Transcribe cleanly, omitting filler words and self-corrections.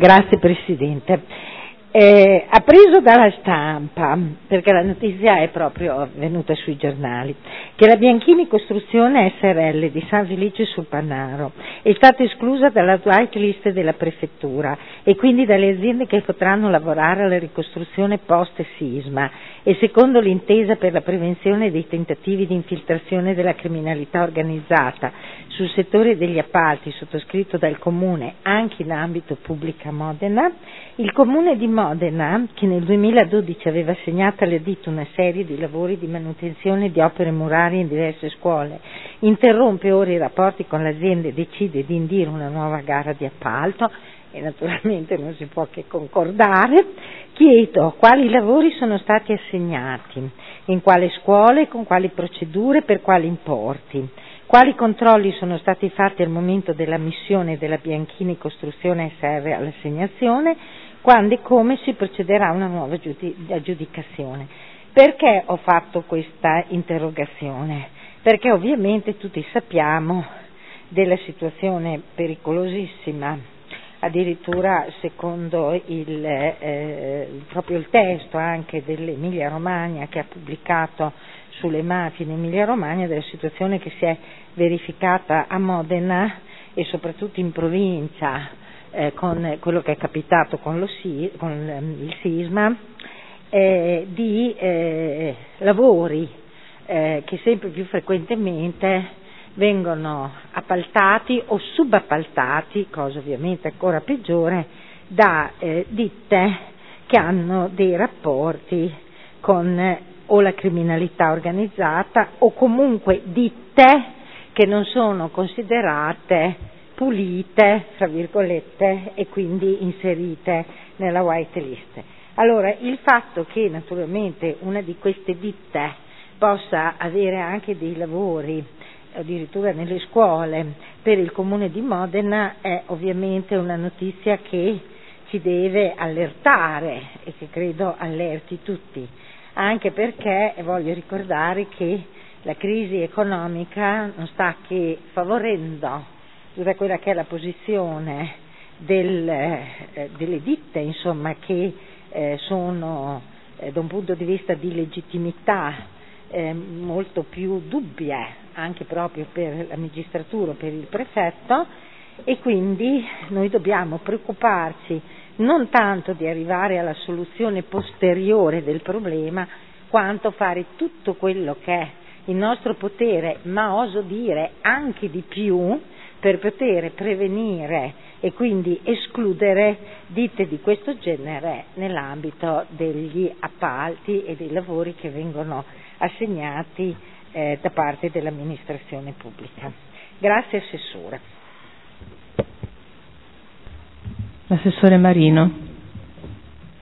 Grazie Presidente. Appreso dalla stampa, perché la notizia è proprio venuta sui giornali, che la Bianchini Costruzione SRL di San Felice sul Panaro è stata esclusa dalla white list della prefettura e quindi dalle aziende che potranno lavorare alla ricostruzione post-sisma, e secondo l'intesa per la prevenzione dei tentativi di infiltrazione della criminalità organizzata sul settore degli appalti sottoscritto dal Comune anche in ambito pubblica Modena, il Comune di Modena, che nel 2012 aveva assegnato alle ditte una serie di lavori di manutenzione di opere murarie in diverse scuole, interrompe ora i rapporti con l'azienda e decide di indire una nuova gara di appalto, e naturalmente non si può che concordare. Chiedo quali lavori sono stati assegnati, in quale scuole, con quali procedure, per quali importi, quali controlli sono stati fatti al momento della missione della Bianchini Costruzione SR all'assegnazione, quando e come si procederà a una nuova aggiudicazione. Perché ho fatto questa interrogazione? Perché ovviamente tutti sappiamo della situazione pericolosissima, addirittura secondo proprio il testo anche dell'Emilia Romagna, che ha pubblicato sulle mafie in Emilia Romagna, della situazione che si è verificata a Modena e soprattutto in provincia con quello che è capitato con il sisma, di lavori che sempre più frequentemente vengono appaltati o subappaltati, cosa ovviamente ancora peggiore, da ditte che hanno dei rapporti con o la criminalità organizzata o comunque ditte che non sono considerate pulite, tra virgolette, e quindi inserite nella white list. Allora, il fatto che naturalmente una di queste ditte possa avere anche dei lavori addirittura nelle scuole per il Comune di Modena è ovviamente una notizia che ci deve allertare e che credo allerti tutti, anche perché voglio ricordare che la crisi economica non sta che favorendo tutta quella che è la posizione delle ditte, insomma, che sono da un punto di vista di legittimità molto più dubbie anche proprio per la magistratura, per il prefetto, e quindi noi dobbiamo preoccuparci non tanto di arrivare alla soluzione posteriore del problema, quanto fare tutto quello che è il nostro potere, ma oso dire anche di più, per poter prevenire e quindi escludere ditte di questo genere nell'ambito degli appalti e dei lavori che vengono assegnati da parte dell'amministrazione pubblica. Grazie Assessore. L'assessore Marino.